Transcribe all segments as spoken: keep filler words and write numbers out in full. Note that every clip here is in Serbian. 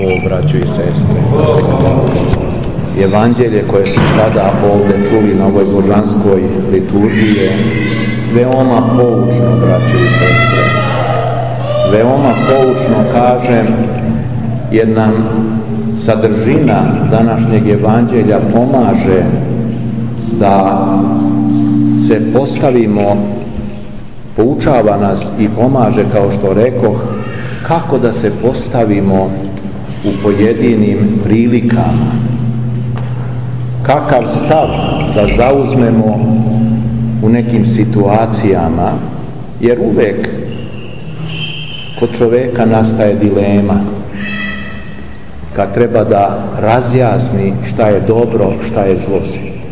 O braćo i sestre, evanđelje koje smo sada ovdje čuli na ovoj božanskoj liturgiji je veoma poučno, braćo i sestre. Veoma poučno, kažem, jer nam sadržina današnjeg evanđelja pomaže da se postavimo, poučava nas i pomaže, kao što rekoh, kako da se postavimo u pojedinim prilikama, kakav stav da zauzmemo u nekim situacijama, jer uvek kod čoveka nastaje dilema kad treba da razjasni šta je dobro, šta je zlo,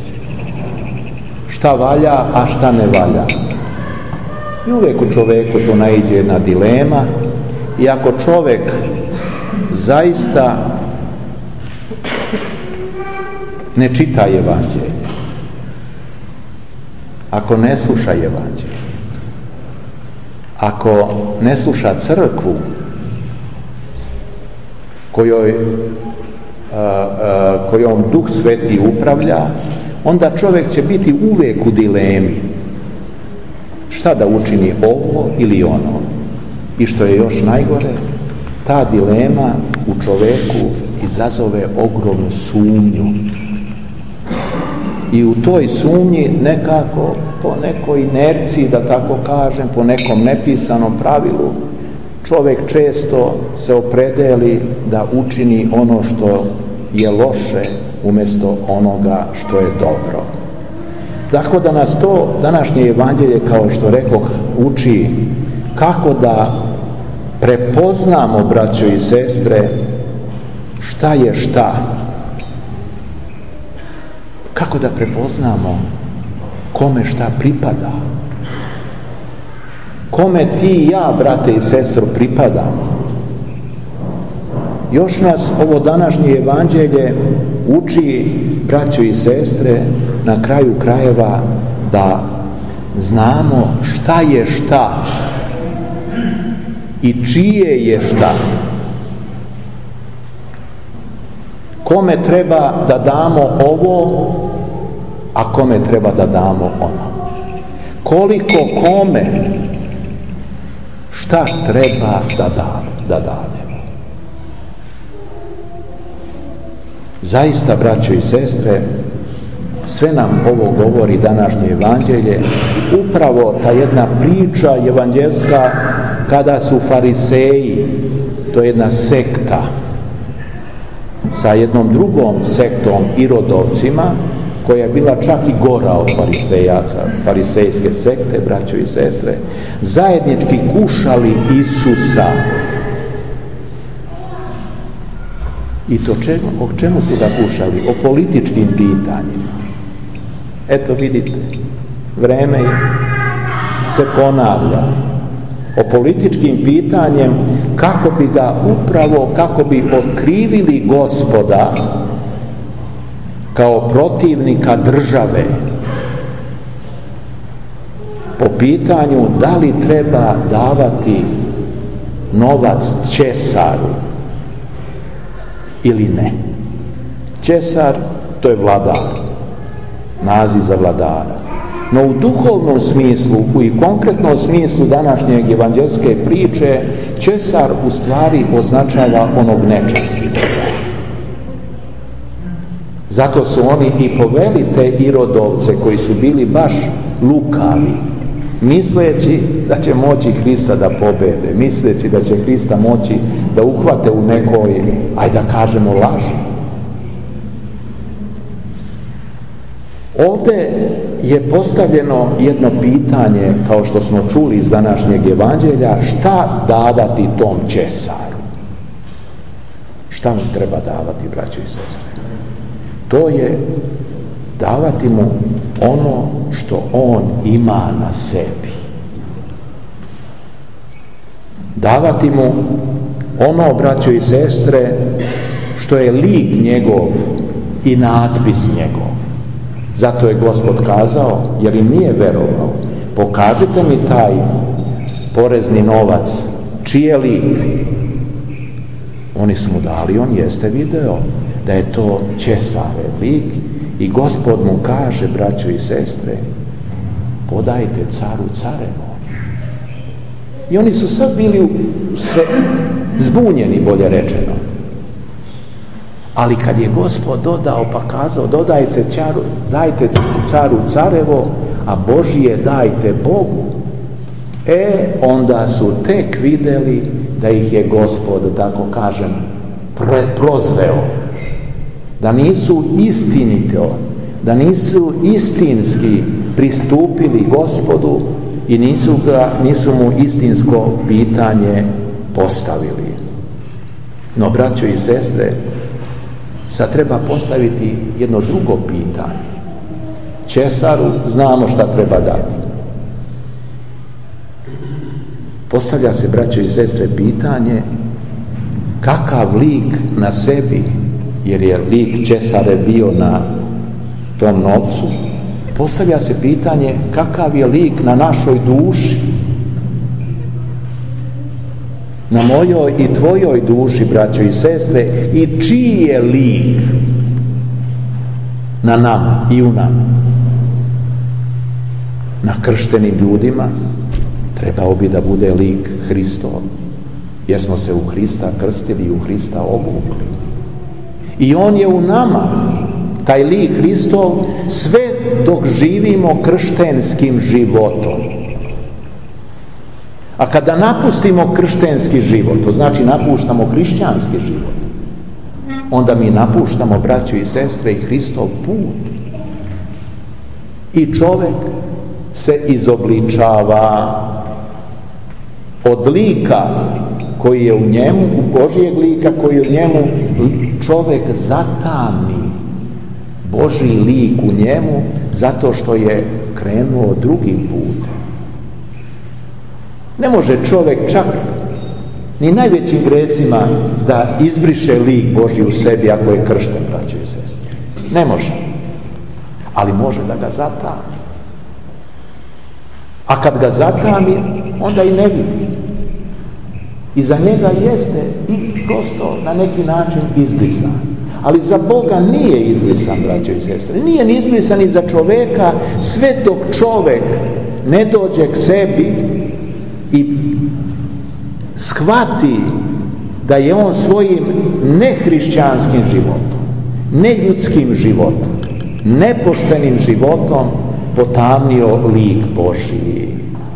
šta valja, a šta ne valja. I uvek u čoveku to naiđe jedna dilema, i ako čovek zaista ne čita evanđelje, ako ne sluša evanđelje, ako ne sluša crkvu kojoj, a, a, kojom Duh Sveti upravlja, onda čovjek će biti uvijek u dilemi šta da učini, ovo ili ono. I što je još najgore, ta dilema u čoveku izazove ogromnu sumnju. I u toj sumnji nekako, po nekoj inerciji, da tako kažem, po nekom nepisanom pravilu, čovjek često se opredeli da učini ono što je loše umjesto onoga što je dobro. Tako da nas to današnje evanđelje, kao što rekoh, uči kako da prepoznamo, braćo i sestre, šta je šta. Kako da prepoznamo kome šta pripada. Kome ti i ja, brate i sestro, pripadamo. Još nas ovo današnje evanđelje uči, braćo i sestre, na kraju krajeva da znamo šta je šta i čije je šta. Kome treba da damo ovo, a kome treba da damo ono. Koliko kome šta treba da da, da dademo. Zaista, braćo i sestre, sve nam ovo govori današnje evanđelje. Upravo ta jedna priča evanđelska kada su fariseji, to je jedna sekta, sa jednom drugom sektom irodovcima, koja je bila čak i gora od farisejaca, farisejske sekte, braćo i sestre, zajednički kušali Isusa. I to čemu, o čemu su ga kušali? O političkim pitanjima. Eto vidite, vreme se ponavlja. O političkim pitanjem, kako bi ga upravo, kako bi otkrivili Gospoda kao protivnika države, po pitanju da li treba davati novac Česaru ili ne. Česar, to je vladar, naziv za vladara. No u duhovnom smislu i konkretnom smislu današnjeg evanđelske priče, Česar u stvari označava onog nečastivog. Zato su oni i poveli te irodovce koji su bili baš lukavi, misleći da će moći Hrista da pobede, misleći da će Hrista moći da uhvate u nekoj, ajde da kažemo, laži. Ovdje je postavljeno jedno pitanje, kao što smo čuli iz današnjeg evanđelja, šta davati tom Česaru? Šta mu treba davati, braćo i sestre? To je davati mu ono što on ima na sebi. Davati mu ono, braćo i sestre, što je lik njegov i natpis njegov. Zato je Gospod kazao, jer im nije verovao, pokažite mi taj porezni novac, čiji je lik? Oni su mu dali, on jeste video da je to Ćesarev lik i Gospod mu kaže, braćo i sestre, podajte caru carevo. I oni su sad bili u sve, zbunjeni, bolje rečeno. Ali kad je Gospod dodao pa kazao, dodajte caru, dajte caru carevo, a Božije dajte Bogu, e, onda su tek vidjeli da ih je Gospod, tako kažem, prozreo. Da nisu istinito, da nisu istinski pristupili Gospodu i nisu, ga, nisu mu istinsko pitanje postavili. No, braćo i sestre, sad treba postaviti jedno drugo pitanje. Ćesaru znamo šta treba dati. Postavlja se, braćo i sestre, pitanje kakav lik na sebi, jer je lik Ćesare bio na tom novcu, postavlja se pitanje kakav je lik na našoj duši, na mojoj i tvojoj duši, braćo i sestre, i čiji je lik na nama i u nama. Na krštenim ljudima trebao bi da bude lik Hristov, jer smo se u Hrista krstili i u Hrista obukli. I on je u nama, taj lik Hristov, sve dok živimo krštenskim životom. A kada napustimo krštenski život, to znači napuštamo hrišćanski život, onda mi napuštamo, braćo i sestre, i Hristov put. I čovjek se izobličava od lika koji je u njemu, u Božijeg lika koji je u njemu, čovjek zatamni Božji lik u njemu zato što je krenuo drugim putem. Ne može čovjek čak ni najvećim gresima da izbriše lik Božji u sebi ako je kršten, braćo i sestre. Ne može. Ali može da ga zatami. A kad ga zatami, onda i ne vidi. I za njega jeste i prosto na neki način izbrisan. Ali za Boga nije izbrisan, braćo i sestre. Nije ni izbrisan i za čoveka sve dok čovek ne dođe k sebi i shvati da je on svojim nehrišćanskim životom, neljudskim životom, nepoštenim životom potamnio lik Božji.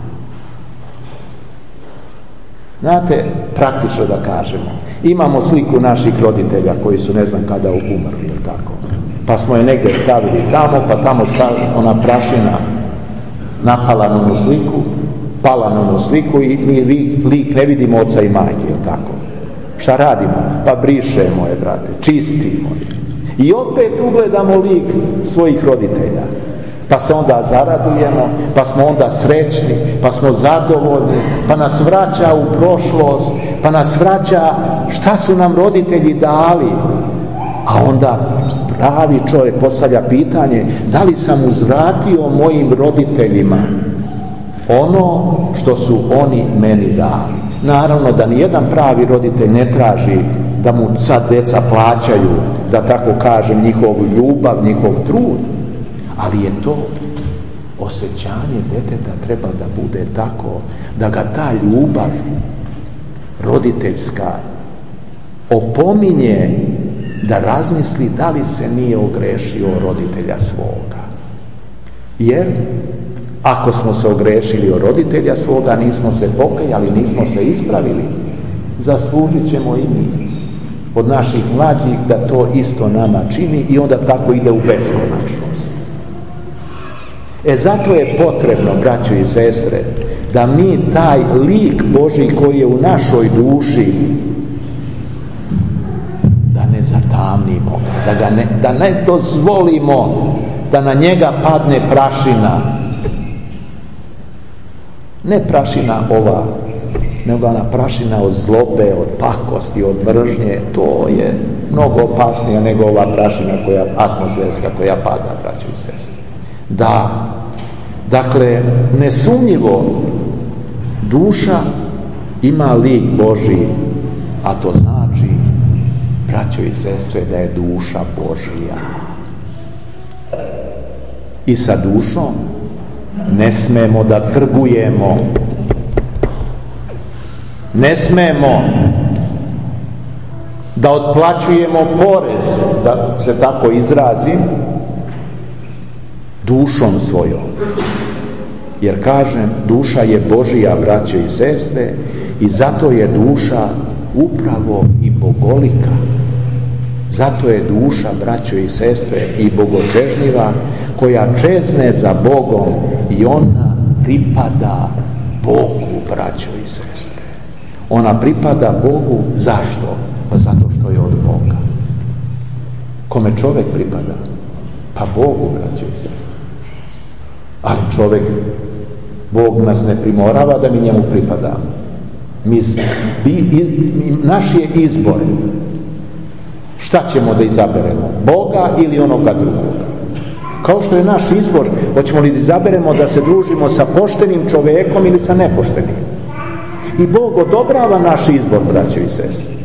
Znate, praktično da kažemo, imamo sliku naših roditelja koji su ne znam kada umrli, tako. Pa smo je negdje stavili tamo, pa tamo stavili ona prašina napala na onu sliku, pala na onu sliku i mi lik, lik ne vidimo oca i majke, jel tako? Šta radimo? Pa brišemo je, brate, čistimo je. I opet ugledamo lik svojih roditelja. Pa se onda zaradujemo, pa smo onda srećni, pa smo zadovoljni, pa nas vraća u prošlost, pa nas vraća šta su nam roditelji dali. A onda pravi čovjek postavlja pitanje, da li sam uzvratio mojim roditeljima ono što su oni meni dali. Naravno da nijedan pravi roditelj ne traži da mu sad deca plaćaju, da tako kažem, njihovu ljubav, njihov trud, ali je to osjećanje deteta treba da bude tako da ga ta ljubav roditeljska opominje da razmisli da li se nije ogrešio roditelja svoga. Jer ako smo se ogrešili o roditelja svoga, nismo se pokajali, nismo se ispravili, zaslužit ćemo i mi od naših mlađih da to isto nama čini i onda tako ide u beskonačnost. E zato je potrebno, braćo i sestre, da mi taj lik Božji koji je u našoj duši, da ne zatamnimo, da, ga ne, da ne dozvolimo da na njega padne prašina. Ne prašina ova, nego ona prašina od zlobe, od pakosti, od mržnje. To je mnogo opasnija nego ova prašina koja, atmosferska koja pada, braćo i sestre. Da, dakle, nesumnjivo duša ima lik Božji, a to znači braćo i sestre, da je duša Božija. I sa dušom ne smemo da trgujemo, ne smemo da otplaćujemo porez, da se tako izrazim, dušom svojom. Jer kažem, duša je Božija, braćo i sestre, i zato je duša upravo i bogolika. Zato je duša, braćo i sestre, i bogočežnjiva, koja čezne za Bogom i ona pripada Bogu, braćo i sestre. Ona pripada Bogu, zašto? Pa zato što je od Boga. Kome čovjek pripada? Pa Bogu, braćo i sestre. Ali čovjek, Bog nas ne primorava da mi njemu pripadamo. Mi, mi, naš je izbor. Šta ćemo da izaberemo? Boga ili onoga drugoga? Kao što je naš izbor, hoćemo li da izaberemo da se družimo sa poštenim čovjekom ili sa nepoštenim? I Bog odobrava naš izbor, braćo i sestre.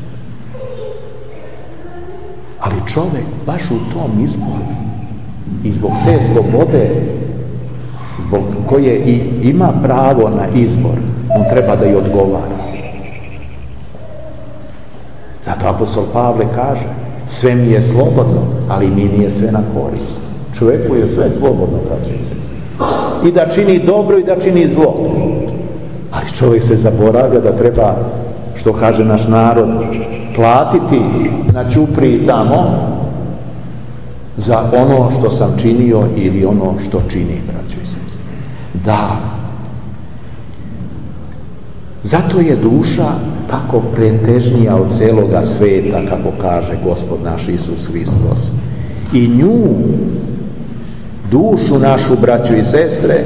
Ali čovjek baš u tom izboru i zbog te slobode, zbog koje i ima pravo na izbor, on treba da i odgovara. Zato apostol Pavle kaže, sve mi je slobodno, ali mi nije sve na korist. Čovjeku je sve slobodno, braćo i sestre. I da čini dobro i da čini zlo. Ali čovjek se zaboravlja da treba, što kaže naš narod, platiti na ćupriji tamo za ono što sam činio ili ono što čini, braćo i sestre. Da. Zato je duša tako pretežnija od celoga sveta, kako kaže Gospod naš Isus Hristos. I nju, dušu našu, braćo i sestre,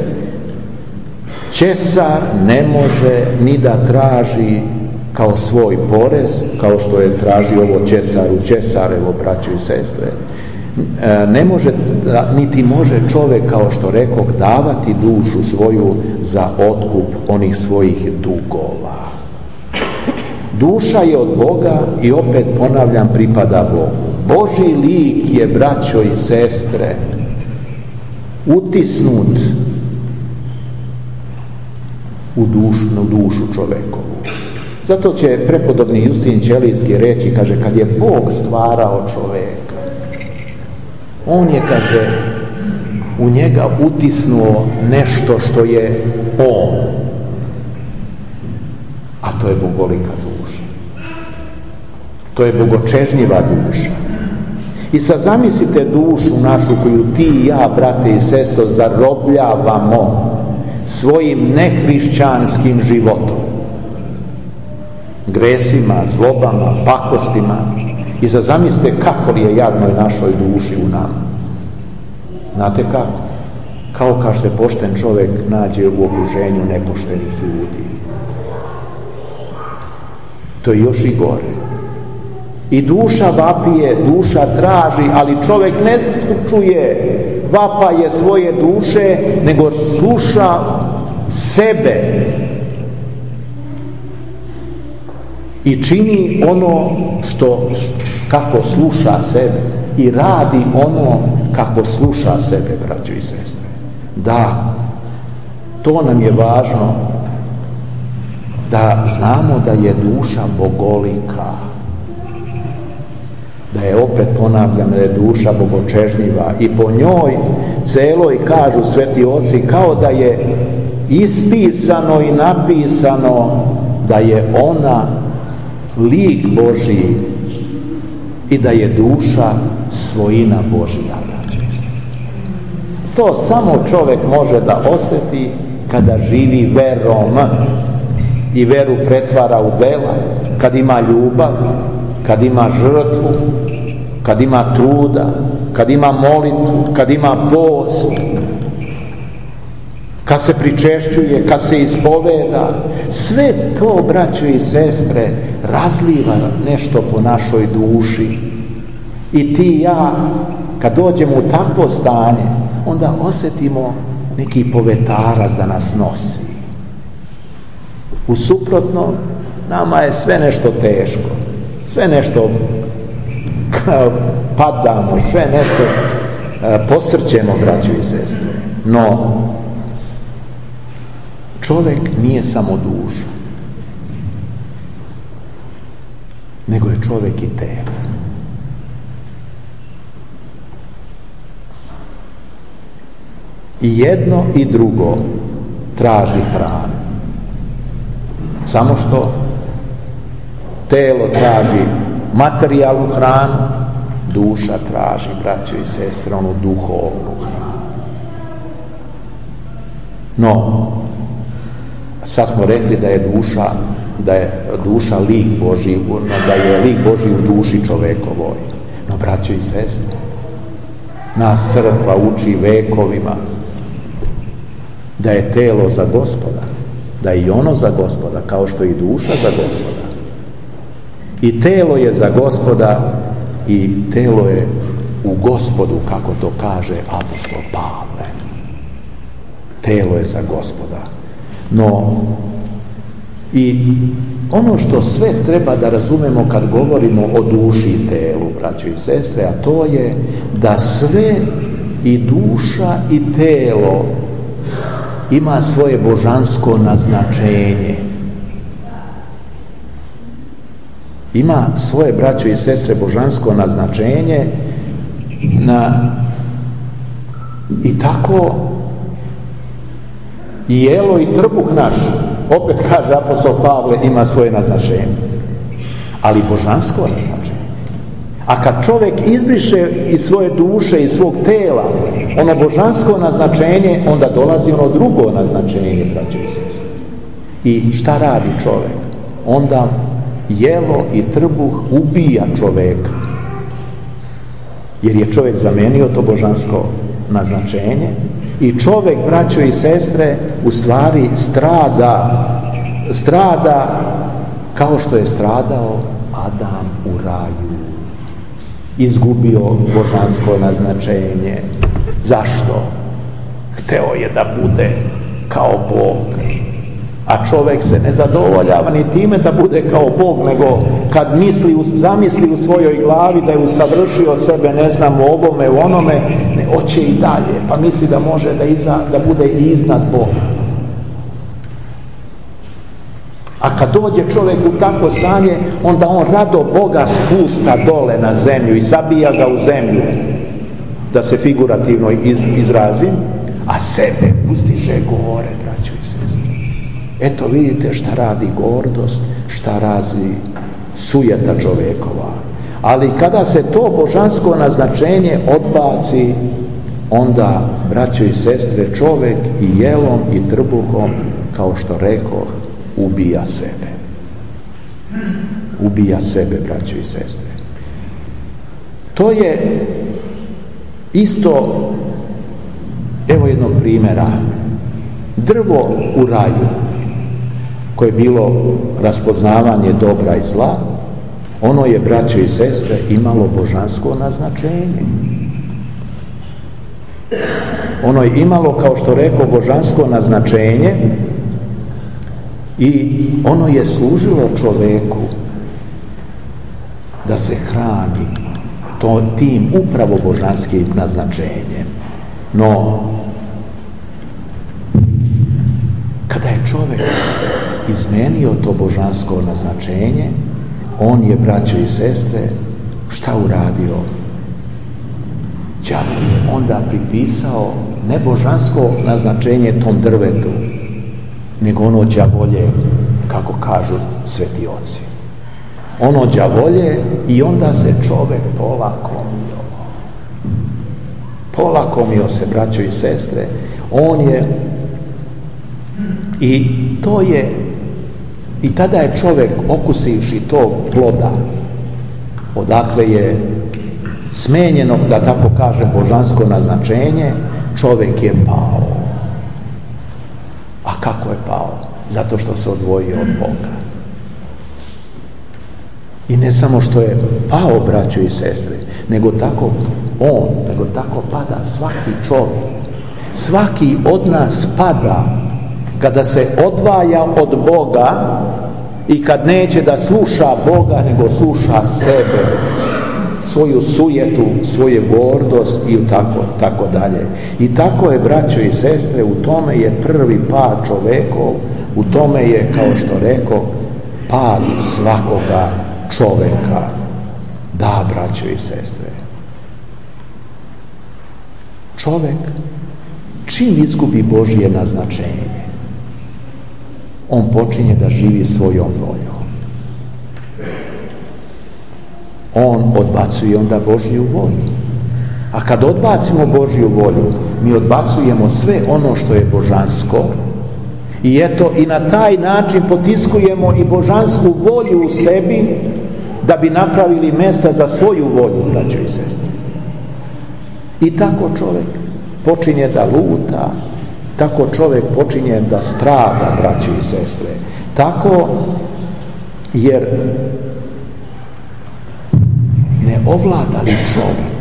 Česar ne može ni da traži kao svoj porez, kao što je tražio ovo Česaru Česarevo, braćo i sestre. Ne može, niti može čovjek, kao što rekog, davati dušu svoju za otkup onih svojih dugova. Duša je od Boga i opet ponavljam, pripada Bogu. Božji lik je, braćo i sestre, utisnut u dušu, u dušu čovjekovu. Zato će prepodobni Justin Ćelijski reći, kaže, kad je Bog stvarao čovjeka, on je, kaže, u njega utisnuo nešto što je on, a to je bogolika duša. To je bogočežnjiva duša. I sad zamislite dušu našu koju ti i ja, brate i sestro, zarobljavamo svojim nehrišćanskim životom, gresima, zlobama, pakostima. I sad zamislite kako li je jadnoj našoj duši u nama. Znate kako? Kao kad se pošten čovjek nađe u okruženju nepoštenih ljudi. To je još i gore. I duša vapije, duša traži, ali čovjek ne čuje vapaje svoje duše, nego sluša sebe i čini ono što, kako sluša sebe, i radi ono kako sluša sebe, braćo i sestre. Da, to nam je važno, da znamo da je duša bogolika, da je, opet ponavljam, da je duša bogočežnjiva i po njoj celoj, kažu sveti oci, kao da je ispisano i napisano da je ona lik Božiji i da je duša svojina Božija. To samo čovjek može da osjeti kada živi verom i veru pretvara u dela, kad ima ljubav, kad ima žrtvu, kad ima truda, kad ima molitvu, kad ima post, kad se pričešćuje, kad se ispoveda. Sve to, braćo i sestre, razliva nešto po našoj duši. I ti i ja, kad dođemo u takvo stanje, onda osjetimo neki povetarac da nas nosi. U suprotnom, nama je sve nešto teško, sve nešto padamo, sve nešto posrćemo, braćo i sestre. No, čovjek nije samo duša, nego je čovjek i telo. I jedno i drugo traži hranu. Samo što telo traži materijalnu hranu, duša traži, braćo i sestre, onu duhovnu hranu. No, sad smo rekli da je duša, da je duša lik Božji, da je lik Božji u duši čovekovoj. No, braćo i sestre, nas crkva uči vekovima da je telo za Gospoda, da je i ono za Gospoda, kao što je i duša za Gospoda. I telo je za Gospoda i telo je u Gospodu, kako to kaže apostol Pavle. Telo je za Gospoda. No, i ono što sve treba da razumemo kad govorimo o duši i telu, braćo i sestre, a to je da sve i duša i telo ima svoje božansko naznačenje. Ima svoje, braćo i sestre, božansko naznačenje na, i tako i jelo i trbuh naš, opet kaže apostol Pavle, ima svoje naznačenje, ali božansko naznačenje. A kad čovjek izbriše iz svoje duše, iz svog tela ono božansko naznačenje, onda dolazi ono drugo naznačenje, braćo i sestre. I šta radi čovjek? Onda jelo i trbuh ubija čovjeka, jer je čovjek zamenio to božansko naznačenje i čovjek, braćo i sestre, u stvari strada strada kao što je stradao Adam u raju. Izgubio božansko naznačenje. Zašto? Hteo je da bude kao Bog. A čovjek se ne zadovoljava ni time da bude kao Bog, nego kad misli, zamisli u svojoj glavi da je usavršio sebe, ne znam, u ovome, u onome, ne, hoće i dalje, pa misli da može da, iza, da bude i iznad Boga. A kad dođe čovjek u takvo stanje, onda on rado Boga spusta dole na zemlju i sabija ga u zemlju, da se figurativno iz, izrazim, a sebe uzdiže gore, braćo i sestre. Eto vidite šta radi gordost, šta radi sujeta čovjekova. Ali kada se to božansko naznačenje odbaci, onda, braćo i sestre, čovjek i jelom i trbuhom, kao što rekoh, ubija sebe. Ubija sebe, braćo i sestre. To je isto, evo jednog primjera. Drvo u raju, koje je bilo raspoznavanje dobra i zla, ono je, braćo i sestre, imalo božansko naznačenje. Ono je imalo, kao što rekao, božansko naznačenje i ono je služilo čoveku da se hrani to, tim upravo božanskim naznačenjem. No, kada je čovjek izmenio to božansko naznačenje, on je, braćo i sestre, šta uradio? Đavo je onda pripisao ne božansko naznačenje tom drvetu, nego ono đavolje, kako kažu sveti oci. Ono đavolje, i onda se čovjek polakomio. Polakomio se, braćo i sestre. On je, i to je, i tada je čovjek, okusivši tog ploda, odakle je smenjeno, da tako kaže, božansko naznačenje, čovjek je pao. A kako je pao? Zato što se odvojio od Boga. I ne samo što je pao, braćo i sestre, nego tako on, nego tako pada svaki čovjek. Svaki od nas pada kada se odvaja od Boga i kad neće da sluša Boga, nego sluša sebe. svoju sujetu, svoju gordost i tako, tako dalje. I tako je, braćo i sestre, u tome je prvi pad čovekov, u tome je, kao što rekao, pad svakoga čoveka. Da, braćo i sestre, čovek čim izgubi Božje naznačenje, on počinje da živi svojom voljom. On odbacuje onda Božju volju. A kad odbacimo Božju volju, mi odbacujemo sve ono što je božansko i eto, i na taj način potiskujemo i božansku volju u sebi da bi napravili mjesta za svoju volju, braćo i sestre. I tako čovjek počinje da luta, tako čovjek počinje da strada, braćo i sestre. Tako, jer ne ovlada li čovjek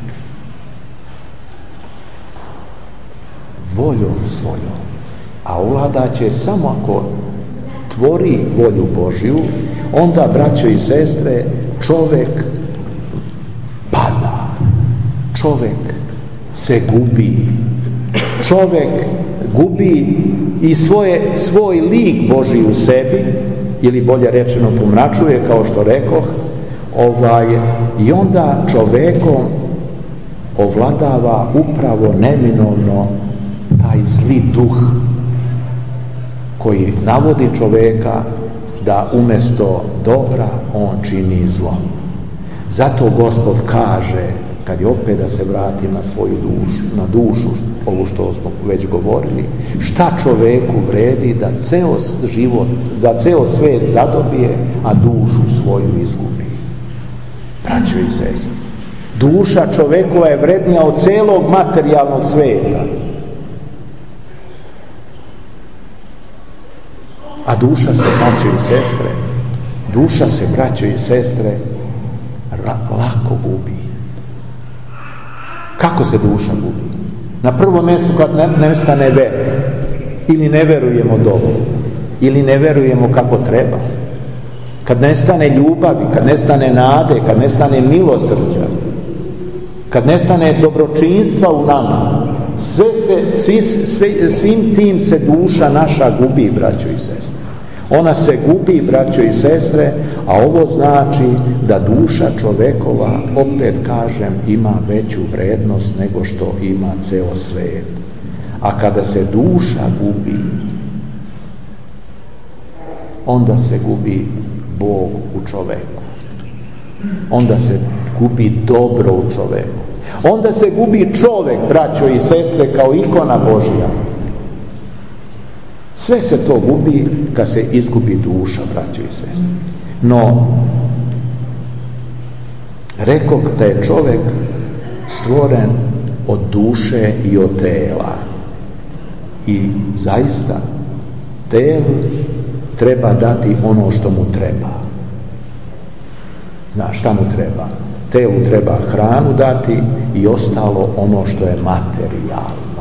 voljom svojom, a ovlada će samo ako tvori volju Božju, onda, braćo i sestre, čovjek pada, čovjek se gubi, čovjek gubi i svoje, svoj lik Božji u sebi, ili bolje rečeno pomračuje, kao što rekoh, ovaj, i onda čovjekom ovladava upravo neminovno taj zli duh koji navodi čovjeka da umjesto dobra on čini zlo. Zato Gospod kaže, kad je opet da se vrati na svoju dušu, na dušu, ovo što smo već govorili, šta čovjeku vredi da ceo život, za ceo svijet zadobije, a dušu svoju izgubi. Braćo i sestre, duša čovjekova je vrednija od celog materijalnog svijeta. A duša se, braćo i sestre, duša se, braćo i sestre, lako gubi. Kako se duša gubi? Na prvom mjestu kad ne, nestane vera, ili ne verujemo dovoljno, ili ne verujemo kako treba. Kad nestane ljubavi, kad nestane nade, kad nestane milosrđa, kad nestane dobročinstva u nama, sve se, svi, sve, svim tim se duša naša gubi, braćo i sestre. Ona se gubi, braćo i sestre, a ovo znači da duša čovekova, opet kažem, ima veću vrednost nego što ima ceo svijet. A kada se duša gubi, onda se gubi Bog u čoveku. Onda se gubi dobro u čoveku. Onda se gubi čovek, braćo i sestre, kao ikona Božja. Sve se to gubi kad se izgubi duša, braćo i sestre. No, rekao da je čovjek stvoren od duše i od tela. I zaista telu treba dati ono što mu treba. Znaš šta mu treba? Telu treba hranu dati i ostalo ono što je materijalno.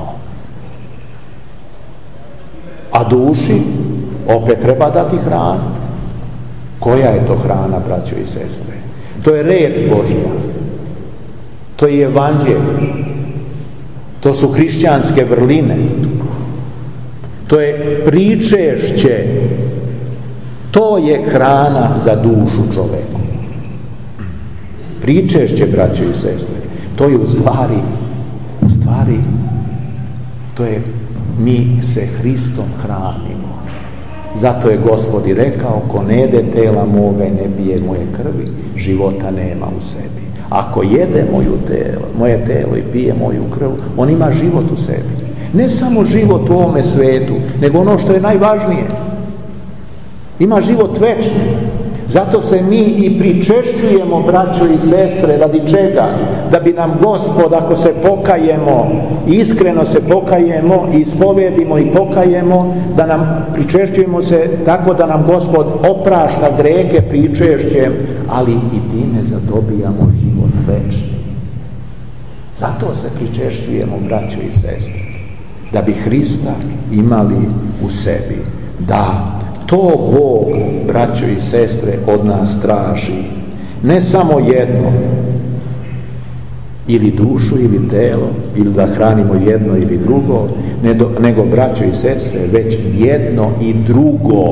A duši opet treba dati hranu. Koja je to hrana, braćo i sestre? To je red Božja. To je evanđelje. To su hrišćanske vrline. To je pričešće. To je hrana za dušu čoveku. Pričešće, braćo i sestre, to je u stvari, u stvari, to je, mi se Hristom hranimo. Zato je Gospod i rekao, ko ne jede tela moga i ne pije moje krvi, života nema u sebi. Ako jede moju telo, moje telo i pije moju krv, on ima život u sebi. Ne samo život u ovome svetu, nego ono što je najvažnije. Ima život večni. Zato se mi i pričešćujemo, braćo i sestre, radi čega? Da bi nam Gospod, ako se pokajemo, iskreno se pokajemo, ispovedimo i pokajemo, da nam pričešćujemo se tako da nam Gospod oprašta grehe pričešćem, ali i time zadobijamo život večni. Zato se pričešćujemo, braćo i sestre, da bi Hrista imali u sebi. Da, to Bog, braćo i sestre, od nas traži. Ne samo jedno, ili dušu ili telo, ili da hranimo jedno ili drugo, nego, braćo i sestre, već jedno i drugo.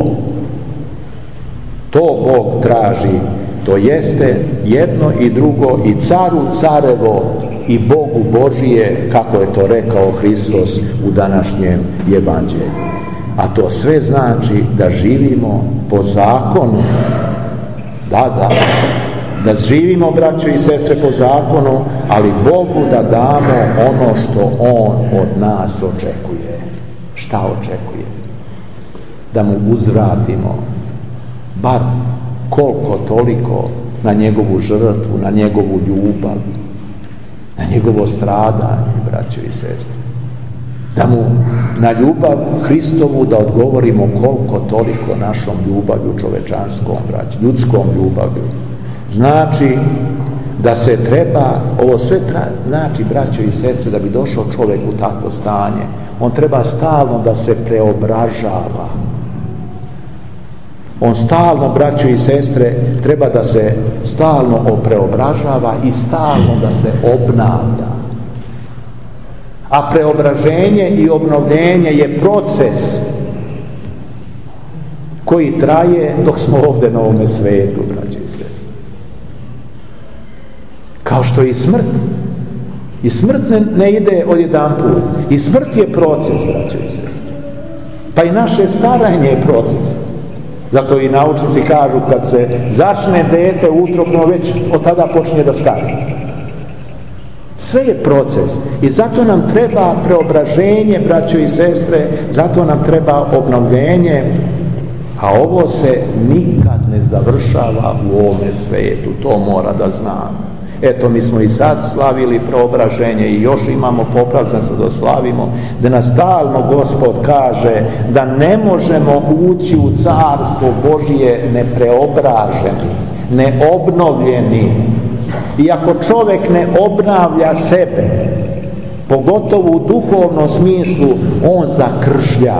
To Bog traži, to jeste jedno i drugo, i caru carevo i Bogu Božije, kako je to rekao Hristos u današnjem evanđelju. A to sve znači da živimo po zakonu, da, da, da živimo, braćo i sestre, po zakonu, ali Bogu da damo ono što On od nas očekuje. Šta očekuje? Da mu uzvratimo bar koliko toliko na njegovu žrtvu, na njegovu ljubav, na njegovo stradanje, braćo i sestre. Da mu na ljubav Hristovu da odgovorimo koliko toliko našom ljubavlju čovečanskom, braćo, ljudskom ljubavlju. Znači da se treba, ovo sve tra, znači, braćo i sestre, da bi došao čovjek u takvo stanje, on treba stalno da se preobražava. On stalno, braćo i sestre, treba da se stalno preobražava i stalno da se obnavlja. A preobraženje i obnovljenje je proces koji traje dok smo ovdje na ovome svijetu, braćo i sestre. Kao što i smrt. I smrt ne, ne ide odjedanput. I smrt je proces, braćo i sestre. Pa i naše staranje je proces. Zato i naučnici kažu, kad se začne dete utrobno, već od tada počinje da stari. Sve je proces. I zato nam treba preobraženje, braćo i sestre, zato nam treba obnovljenje, a ovo se nikad ne završava u ovome svijetu. To mora da znamo. Eto, mi smo i sad slavili preobraženje i još imamo popraznost da slavimo, da nas stalno Gospod kaže da ne možemo ući u carstvo Božije nepreobraženi, neobnovljeni. I ako čovjek ne obnavlja sebe, pogotovo u duhovnom smislu, on zakršlja.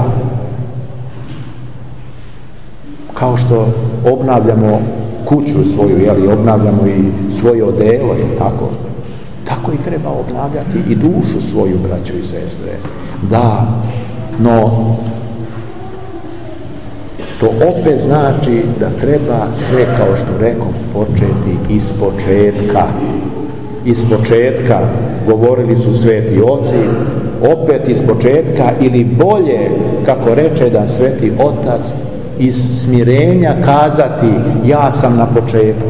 Kao što obnavljamo kuću svoju, jeli, obnavljamo i svoje odelo, je tako? Tako i treba obnavljati i dušu svoju, braćo i sestre. Da, no to opet znači da treba sve, kao što rekom, početi iz početka. Iz početka, govorili su sveti oci, opet iz početka, ili bolje, kako reče jedan sveti otac, iz smirenja kazati ja sam na početku.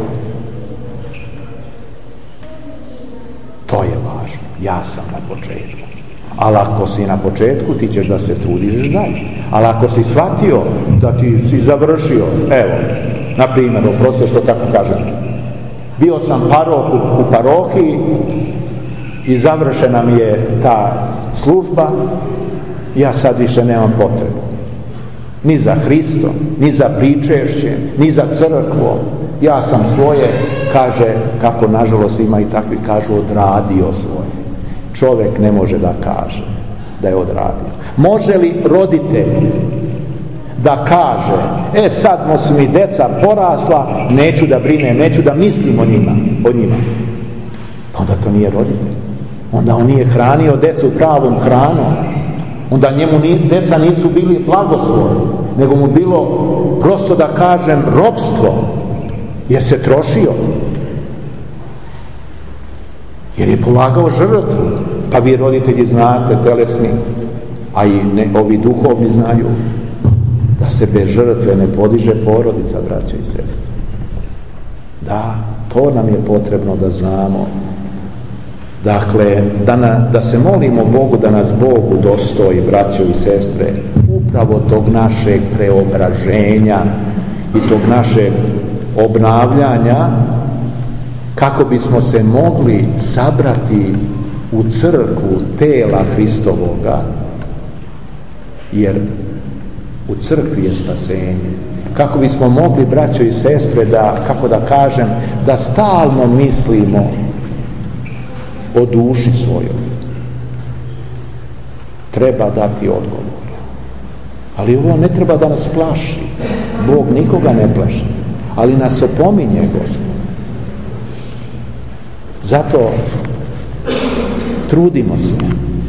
To je važno, ja sam na početku. Ali ako si na početku, ti ćeš da se trudiš dalje. Ali ako si shvatio da ti si završio, evo, na primjer, oprosti što tako kažem, bio sam parok u, u parohiji i završena mi je ta služba, ja sad više nemam potrebu. Ni za Hristom, ni za pričešćem, ni za crkvom. Ja sam svoje, kaže, kako nažalost ima i takvi kažu, odradio svoje. Čovjek ne može da kaže da je odradio. Može li roditelj da kaže, e sad mo su mi deca porasla, neću da brinem, neću da mislim o njima, o njima. Pa onda to nije roditelj. Onda on nije hranio decu pravom hranom. Onda njemu ni, deca nisu bili blagoslovi, nego mu bilo, prosto da kažem, ropstvo, jer se trošio, jer je polagao žrtvu. Pa vi roditelji znate, telesni, a i ne, ovi duhovni znaju, da se bez žrtve ne podiže porodica, braće i sestre. Da, to nam je potrebno da znamo. Dakle, da, na, da se molimo Bogu da nas Bog udostoji, braćo i sestre, upravo tog našeg preobraženja i tog našeg obnavljanja, kako bismo se mogli sabrati u crkvu tela Hristovoga, jer u crkvi je spasenje. Kako bismo mogli, braćo i sestre, da, kako da kažem, da stalno mislimo o duši svojoj. Treba dati odgovor. Ali ovo ne treba da nas plaši. Bog nikoga ne plaši. Ali nas opominje Gospod. Zato trudimo se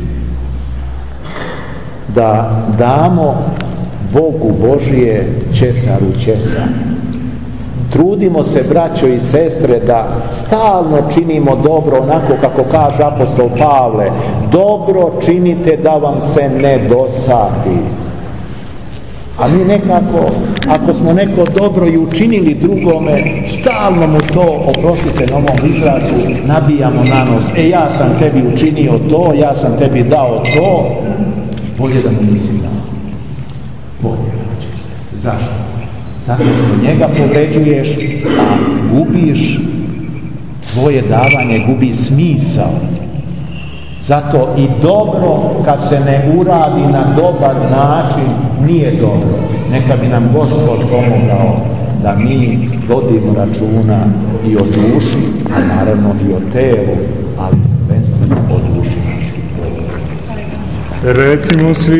da damo Bogu Božije Ćesaru Ćesar. Trudimo se, braćo i sestre, da stalno činimo dobro, onako kako kaže apostol Pavle, dobro činite da vam se ne dosadi. A mi nekako, ako smo neko dobro i učinili drugome, stalno mu to, oprostite na ovom izrazu, nabijamo na nos. E, ja sam tebi učinio to, ja sam tebi dao to. Bolje da mu nisi dao. Bolje, braćo i sestre. Zašto? Zato što njega povređuješ, a gubiš, tvoje davanje gubi smisao. Zato i dobro kad se ne uradi na dobar način nije dobro. Neka bi nam Gospod pomogao da mi vodimo računa i o duši, a naravno i o telu, ali prvenstveno o duši našoj. Recimo svi